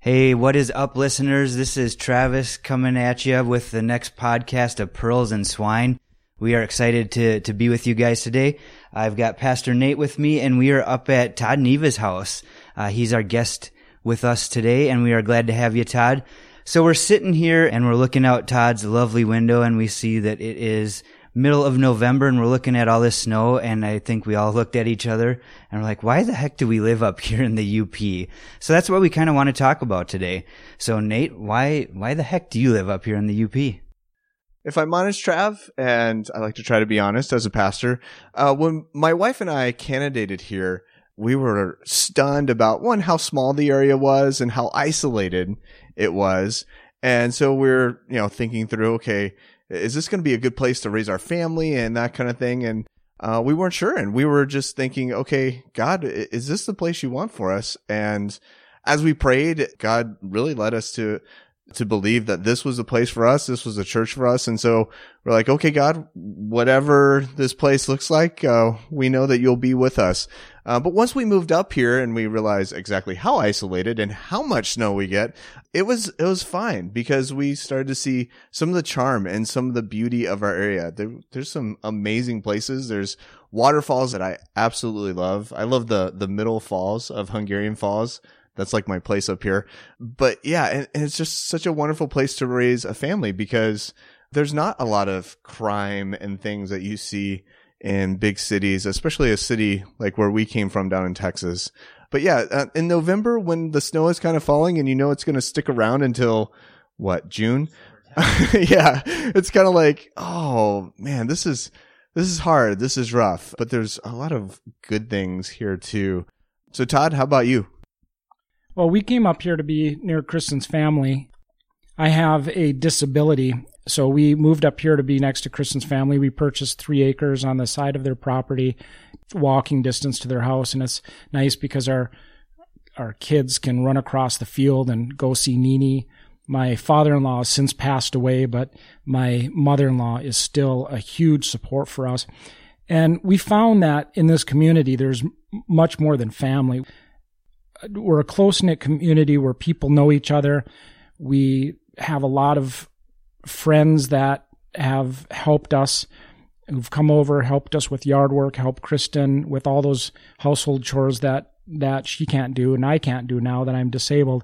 Hey, what is up, listeners? This is Travis coming at you with the next podcast of Pearls and Swine. We are excited to be with you guys today. I've got Pastor Nate with me, and we are up at Todd Neva's house. He's our guest with us today, and we are glad to have you, Todd. So we're sitting here, and we're looking out Todd's lovely window, and we see that it is middle of November, and we're looking at all this snow, and I think we all looked at each other, and we're like, why the heck do we live up here in the UP? So that's what we kind of want to talk about today. So Nate, why the heck do you live up here in the UP? If I'm honest, Trav, and I like to try to be honest as a pastor, when my wife and I candidated here, we were stunned about, one, how small the area was and how isolated it was. And so we're, thinking through, okay, is this going to be a good place to raise our family and that kind of thing? And we weren't sure. And we were just thinking, okay, God, is this the place you want for us? And as we prayed, God really led us to believe that this was a place for us. This was a church for us. And so we're like, okay, God, whatever this place looks like, we know that you'll be with us. But once we moved up here and we realized exactly how isolated and how much snow we get, it was fine because we started to see some of the charm and some of the beauty of our area. There's some amazing places. There's waterfalls that I absolutely love. I love the middle falls of Hungarian Falls. That's like my place up here. But yeah, and it's just such a wonderful place to raise a family because there's not a lot of crime and things that you see in big cities, especially a city like where we came from down in Texas. But yeah, in November when the snow is kind of falling and it's going to stick around until June? Yeah, it's kind of like, oh man, this is hard. This is rough, but there's a lot of good things here too. So Todd, how about you? Well, we came up here to be near Kristen's family. I have a disability, so we moved up here to be next to Kristen's family. We purchased 3 acres on the side of their property, walking distance to their house, and it's nice because our kids can run across the field and go see Nini. My father-in-law has since passed away, but my mother-in-law is still a huge support for us. And we found that in this community, there's much more than family. We're a close-knit community where people know each other. We have a lot of friends that have helped us, who've come over, helped us with yard work, helped Kristen with all those household chores that she can't do and I can't do now that I'm disabled.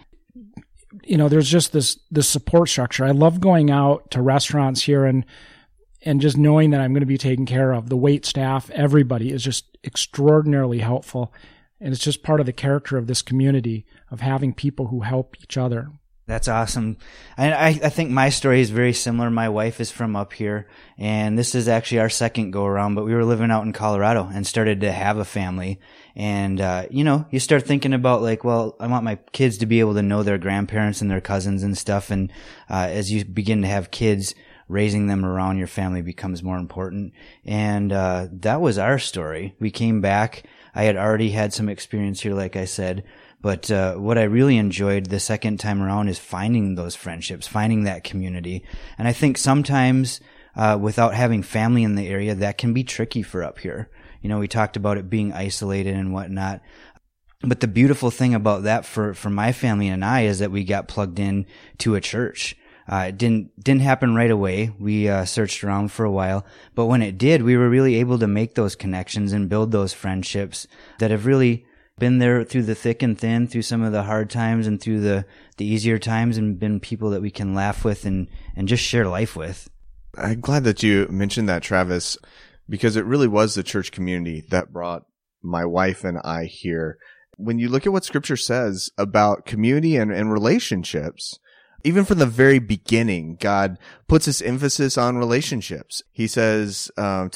There's just this support structure. I love going out to restaurants here and just knowing that I'm going to be taken care of. The wait staff, everybody is just extraordinarily helpful. And it's just part of the character of this community of having people who help each other. That's awesome. And I think my story is very similar. My wife is from up here, and this is actually our second go around, but we were living out in Colorado and started to have a family. And, you start thinking about like, well, I want my kids to be able to know their grandparents and their cousins and stuff. And, as you begin to have kids, raising them around your family becomes more important. And, that was our story. We came back. I had already had some experience here, like I said, but what I really enjoyed the second time around is finding those friendships, finding that community. And I think sometimes without having family in the area, that can be tricky for up here. We talked about it being isolated and whatnot. But the beautiful thing about that for my family and I is that we got plugged in to a church. It didn't happen right away. We searched around for a while, but when it did, we were really able to make those connections and build those friendships that have really been there through the thick and thin, through some of the hard times and through the easier times, and been people that we can laugh with and just share life with. I'm glad that you mentioned that, Travis, because it really was the church community that brought my wife and I here. When you look at what Scripture says about community and relationships, even from the very beginning, God puts this emphasis on relationships. He says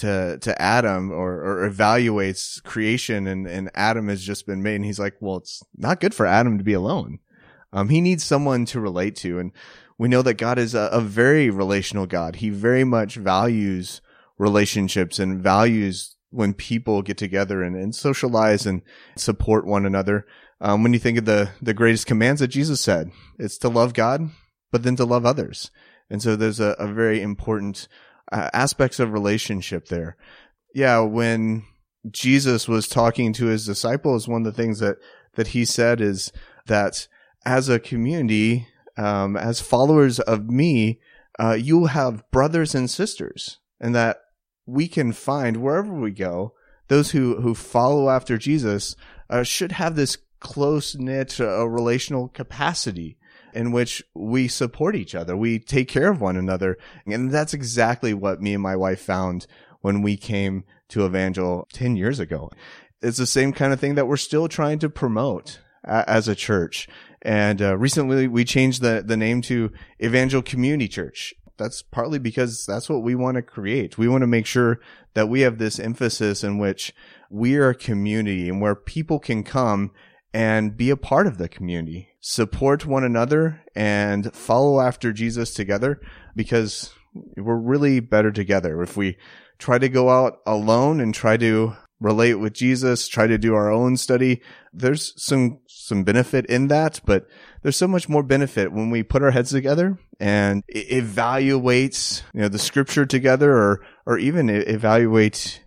to Adam or evaluates creation, and Adam has just been made. And he's like, well, it's not good for Adam to be alone. He needs someone to relate to. And we know that God is a very relational God. He very much values relationships and values when people get together and socialize and support one another. When you think of the greatest commands that Jesus said, it's to love God, but then to love others. And so there's a very important aspects of relationship there. Yeah, when Jesus was talking to his disciples, one of the things that he said is that as a community, as followers of me, you have brothers and sisters, and that we can find wherever we go, those who follow after Jesus should have this close-knit relational capacity in which we support each other. We take care of one another. And that's exactly what me and my wife found when we came to Evangel 10 years ago. It's the same kind of thing that we're still trying to promote as a church. And recently we changed the name to Evangel Community Church. That's partly because that's what we want to create. We want to make sure that we have this emphasis in which we are a community and where people can come and be a part of the community, support one another, and follow after Jesus together, because we're really better together. If we try to go out alone and try to relate with Jesus, try to do our own study, there's some benefit in that, but there's so much more benefit when we put our heads together and evaluate, the scripture together, or even evaluate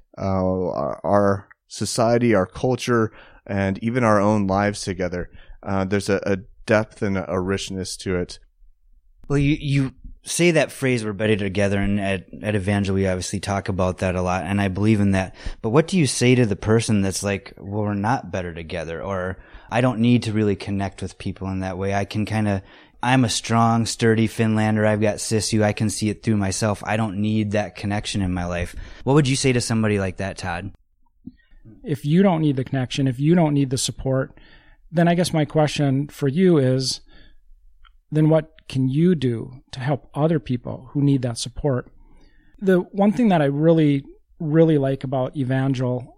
our society, our culture, and even our own lives together. There's a depth and a richness to it. Well, you say that phrase, we're better together, and at Evangel we obviously talk about that a lot, and I believe in that. But what do you say to the person that's like, well, we're not better together, or I don't need to really connect with people in that way. I'm a strong, sturdy Finlander. I've got Sisu. I can see it through myself. I don't need that connection in my life. What would you say to somebody like that, Todd? If you don't need the connection, if you don't need the support, then I guess my question for you is, then what can you do to help other people who need that support? The one thing that I really, really like about Evangel,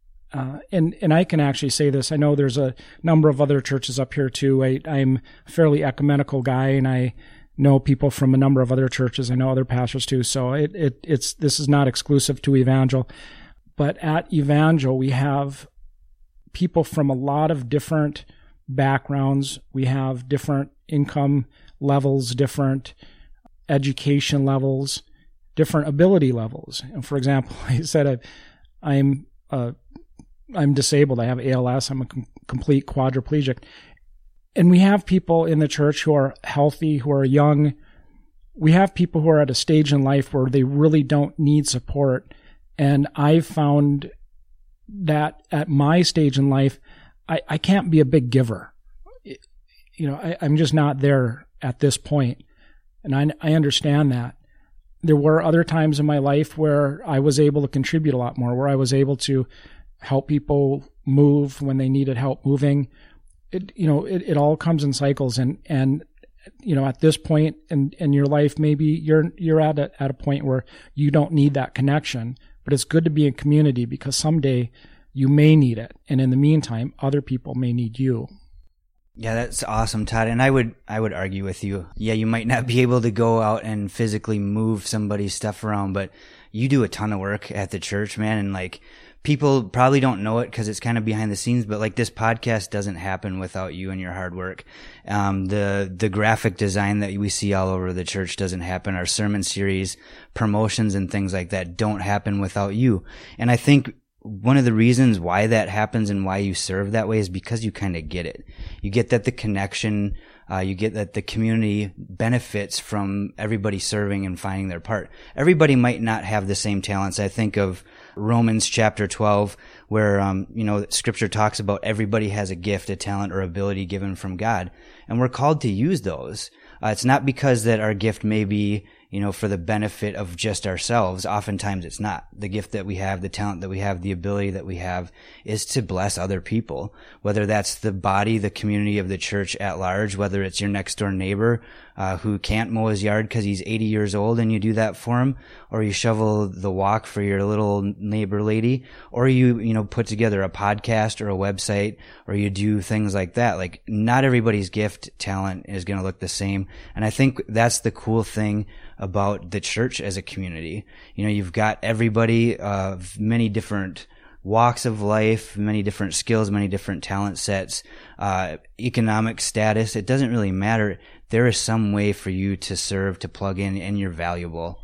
and I can actually say this, I know there's a number of other churches up here too. I'm a fairly ecumenical guy, and I know people from a number of other churches. I know other pastors too. So this is not exclusive to Evangel. But at Evangel, we have people from a lot of different backgrounds. We have different income levels, different education levels, different ability levels. And for example, I said I'm disabled. I have ALS. I'm a complete quadriplegic. And we have people in the church who are healthy, who are young. We have people who are at a stage in life where they really don't need support. And I've found that at my stage in life, I can't be a big giver. I'm just not there at this point. And I understand that. There were other times in my life where I was able to contribute a lot more, where I was able to help people move when they needed help moving. It all comes in cycles. And at this point in your life, maybe you're at a point where you don't need that connection. But it's good to be in community, because someday you may need it. And in the meantime, other people may need you. Yeah, that's awesome, Todd. And I would argue with you. Yeah, you might not be able to go out and physically move somebody's stuff around, but you do a ton of work at the church, man. And people probably don't know it because it's kind of behind the scenes, but this podcast doesn't happen without you and your hard work. The graphic design that we see all over the church doesn't happen. Our sermon series, promotions and things like that don't happen without you. And I think one of the reasons why that happens and why you serve that way is because you kind of get it. You get that the connection, you get that the community benefits from everybody serving and finding their part. Everybody might not have the same talents. I think of Romans chapter 12, where, scripture talks about everybody has a gift, a talent, or ability given from God. And we're called to use those. It's not because that our gift may be, for the benefit of just ourselves. Oftentimes it's not. The gift that we have, the talent that we have, the ability that we have is to bless other people, whether that's the body, the community of the church at large, whether it's your next door neighbor who can't mow his yard because he's 80 years old and you do that for him, or you shovel the walk for your little neighbor lady, or you put together a podcast or a website, or you do things like that. Not everybody's gift, talent is going to look the same. And I think that's the cool thing about the church as a community. You've got everybody of many different walks of life, many different skills, many different talent sets, economic status. It doesn't really matter. There is some way for you to serve, to plug in, and you're valuable.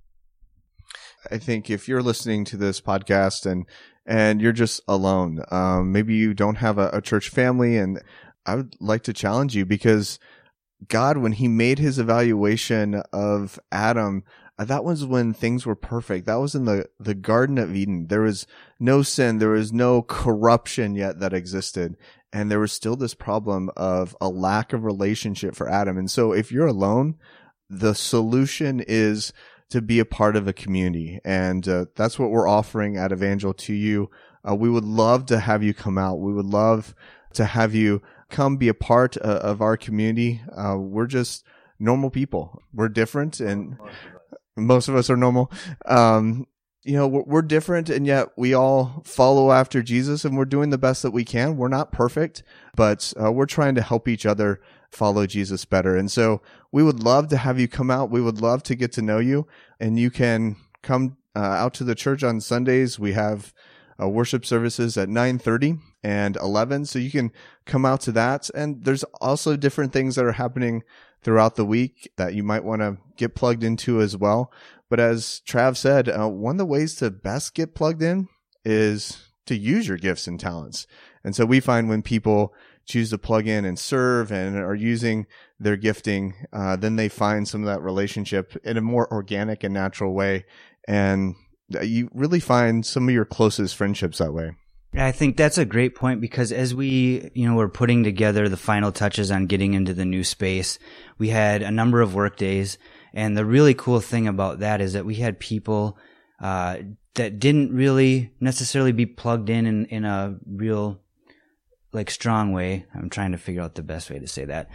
I think if you're listening to this podcast and you're just alone, maybe you don't have a church family, and I would like to challenge you, because God, when he made his evaluation of Adam, that was when things were perfect. That was in the Garden of Eden. There was no sin. There was no corruption yet that existed. And there was still this problem of a lack of relationship for Adam. And so if you're alone, the solution is to be a part of a community. And that's what we're offering at Evangel to you. We would love to have you come out. We would love to have you come be a part of our community. We're just normal people. We're different, and most of us are normal. We're different, and yet we all follow after Jesus, and we're doing the best that we can. We're not perfect, but we're trying to help each other follow Jesus better. And so we would love to have you come out. We would love to get to know you, and you can come out to the church on Sundays. We have worship services at 9:30 and 11. So you can come out to that. And there's also different things that are happening throughout the week that you might want to get plugged into as well. But as Trav said, one of the ways to best get plugged in is to use your gifts and talents. And so we find when people choose to plug in and serve and are using their gifting, then they find some of that relationship in a more organic and natural way. And you really find some of your closest friendships that way. I think that's a great point, because as we, were putting together the final touches on getting into the new space, we had a number of work days. And the really cool thing about that is that we had people that didn't really necessarily be plugged in a real, strong way. I'm trying to figure out the best way to say that.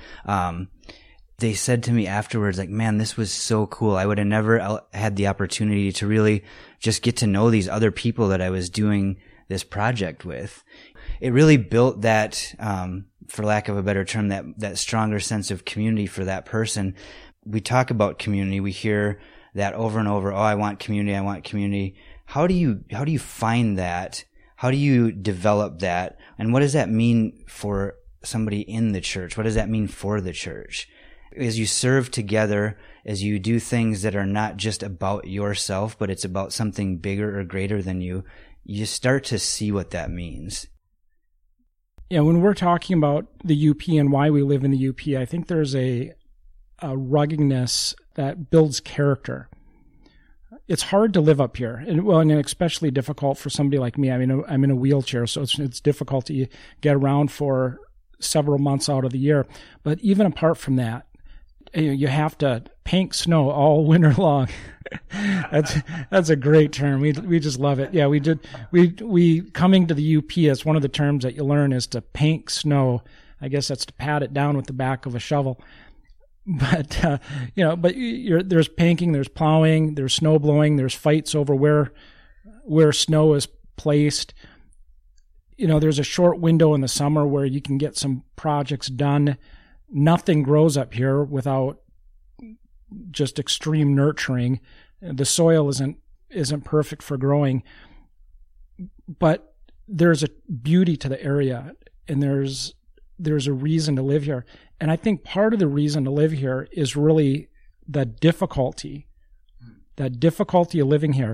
They said to me afterwards, man, this was so cool. I would have never had the opportunity to really just get to know these other people that I was doing this project with. It really built that, for lack of a better term, that stronger sense of community for that person. We talk about community. We hear that over and over. Oh, I want community. I want community. How do you find that? How do you develop that? And what does that mean for somebody in the church? What does that mean for the church? As you serve together, as you do things that are not just about yourself, but it's about something bigger or greater than you, you start to see what that means. Yeah, when we're talking about the UP and why we live in the UP, I think there's a ruggedness that builds character. It's hard to live up here, and especially difficult for somebody like me. I mean, I'm in a wheelchair, so it's difficult to get around for several months out of the year. But even apart from that, you have to paint snow all winter long. That's a great term. We just love it. Yeah, we coming to the UP, as one of the terms that you learn is to paint snow. I guess that's to pat it down with the back of a shovel. But there's painting, there's plowing, there's snow blowing, there's fights over where snow is placed. There's a short window in the summer where you can get some projects done. Nothing grows up here without just extreme nurturing. The soil isn't perfect for growing, but there's a beauty to the area, and there's a reason to live here. And I think part of the reason to live here is really the difficulty of living here.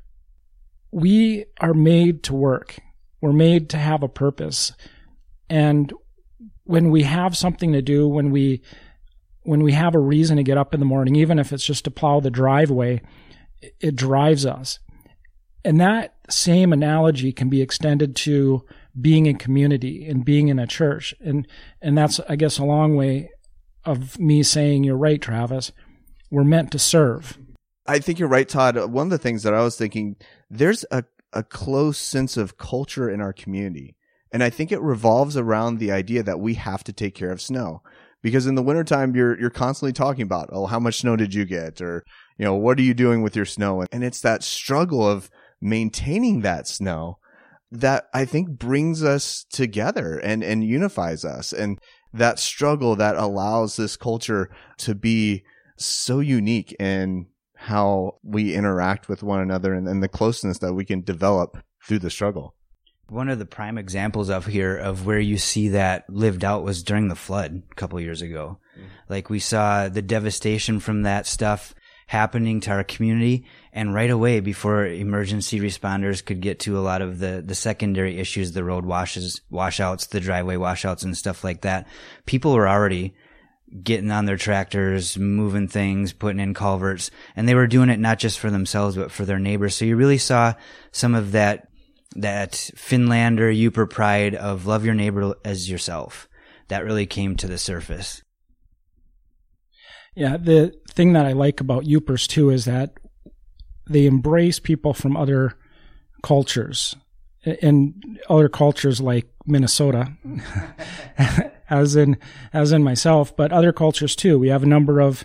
We are made to work. We're made to have a purpose. And when we have something to do, when we have a reason to get up in the morning, even if it's just to plow the driveway, it drives us. And that same analogy can be extended to being in community and being in a church. And that's, I guess, a long way of me saying, you're right, Travis. We're meant to serve. I think you're right, Todd. One of the things that I was thinking, there's a close sense of culture in our community. And I think it revolves around the idea that we have to take care of snow. Because in the wintertime, you're constantly talking about, oh, how much snow did you get? Or, what are you doing with your snow? And it's that struggle of maintaining that snow that I think brings us together and unifies us. And that struggle that allows this culture to be so unique in how we interact with one another and the closeness that we can develop through the struggle. One of the prime examples of where you see that lived out was during the flood a couple of years ago. We saw the devastation from that stuff happening to our community. And right away, before emergency responders could get to a lot of the secondary issues, the road washouts, the driveway washouts and stuff like that, people were already getting on their tractors, moving things, putting in culverts, and they were doing it not just for themselves, but for their neighbors. So you really saw some of that Finlander Yooper pride of love your neighbor as yourself. That really came to the surface. Yeah, the thing that I like about Yoopers too is that they embrace people from other cultures, and other cultures like Minnesota, as in myself, but other cultures too. We have a number of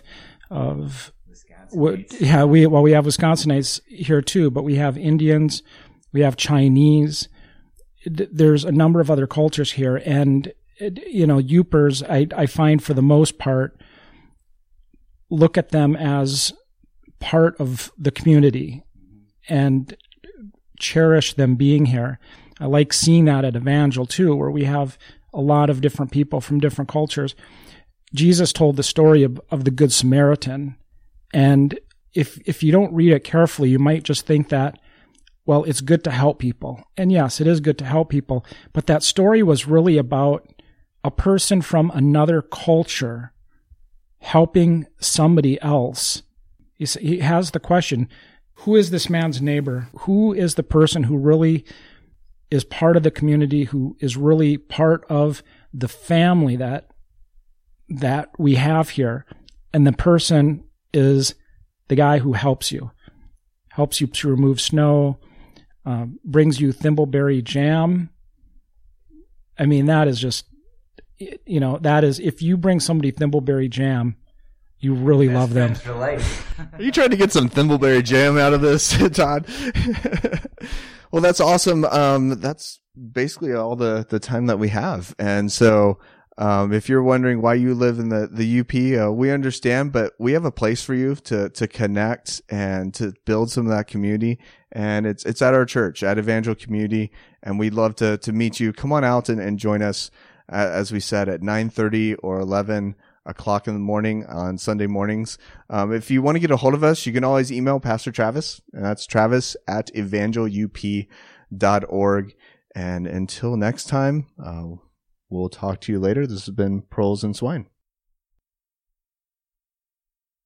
we have Wisconsinites here too, but we have Indians, we have Chinese. There's a number of other cultures here, and Yoopers, I find for the most part, look at them as part of the community and cherish them being here. I like seeing that at Evangel too, where we have a lot of different people from different cultures. Jesus told the story of the Good Samaritan, and if you don't read it carefully, you might just think that, well, it's good to help people. And yes, it is good to help people, but that story was really about a person from another culture helping somebody else. He has the question, who is this man's neighbor? Who is the person who really is part of the community, who is really part of the family that we have here? And the person is the guy who helps you to remove snow, brings you thimbleberry jam. I mean, that is just, that is, if you bring somebody thimbleberry jam, you really love them. For life. Are you trying to get some thimbleberry jam out of this, Todd? Well, that's awesome. That's basically all the time that we have. And so, if you're wondering why you live in the UP, we understand, but we have a place for you to connect and to build some of that community. And it's at our church, at Evangel Community. And we'd love to meet you. Come on out and join us, as we said, at 9:30 or 11 o'clock in the morning on Sunday mornings. If you want to get a hold of us, you can always email Pastor Travis, and that's travis@evangelup.org. And until next time, we'll talk to you later. This has been Pearls and Swine.